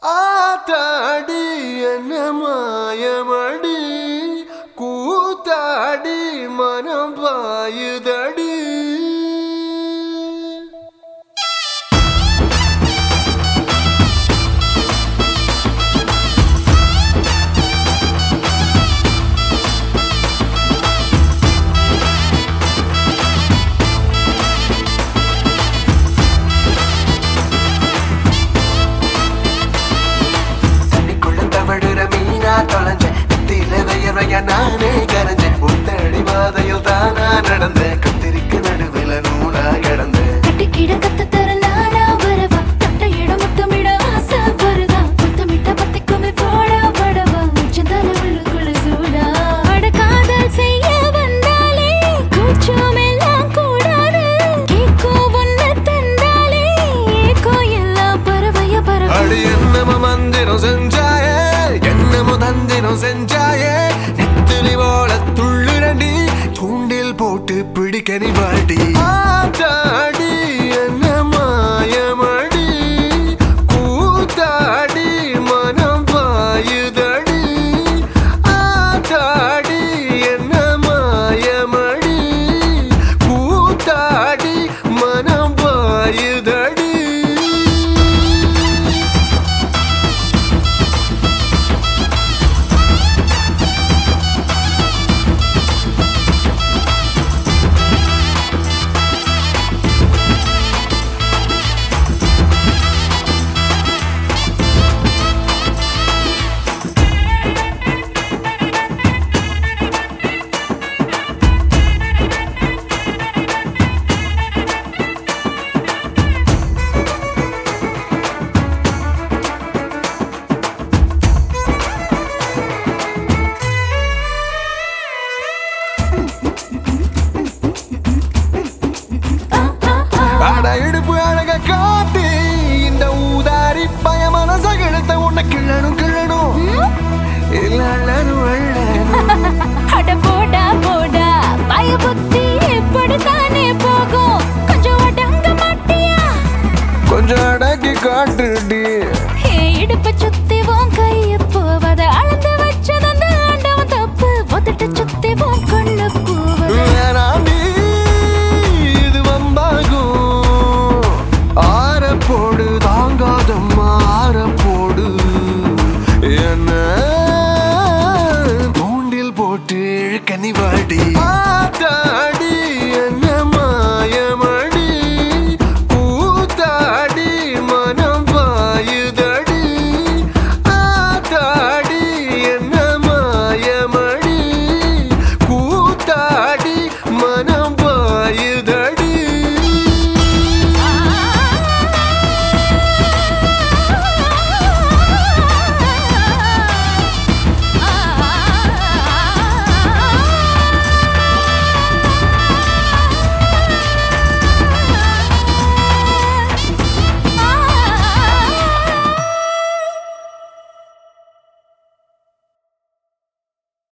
ஆத்தாடி என்ன மாயமடி கூத்தாடி மனம் பாயுதடி நானே கரைஞ்சேன் முத்தடி பாதையில் தானா நடந்தேன் கத்திரிக்கு நடுவில் நூலா கிடந்தேன் கட்டி கிடக்கத்த தரலானா வரவா தொட்ட இடம் முத்தமிட ஆசை வருதா முத்தமிட்ட பத்திக்குமே போடா படவா உச்சந்தால உள்ளுக்குள்ள சூடா அட காதல் செய்ய வந்தாலே கூச்சம் எல்லாம் கூடாது கேக்கோ ஒன்ன தந்தாலே ஏக்கோ எல்லாம் பறவைய பறவை அடி என்னமோ மந்திரம் செஞ்சாயே என்னமோ தந்திரம் செஞ்சாயே போல துள்ளுரண்டி தூண்டில் போட்டு பிடிக்க நீ வாடி ஆத்தாடி என்ன மாயமடி கூத்தாடி மனம் பாயுதடி ஆத்தாடி என்ன மாயமடி கூத்தாடி மனம் பாயுதடி இடுப்பு அழக காட்டி இந்த ஊதாரி பய மனச கிழத்த உன்னை கிள்ளணும் கிள்ளணும் அட போடா போடா பய புத்தி எப்படித்தானே போகும் கொஞ்சம் அடங்க மாட்டியா கொஞ்சம் அடக்கி காட்டுடி இடுப்ப சுத்தி உன் கைய போவத அளந்து வச்சது அந்த ஆண்டவன் தப்பு ஒத்துட்ட சுத்தி உன் கண்ணு போவது வேணாண்டி இது வம்பாகும் போடு தாங்காதம்மா போடு என்ன தூண்டில் போட்டு கனி வாடி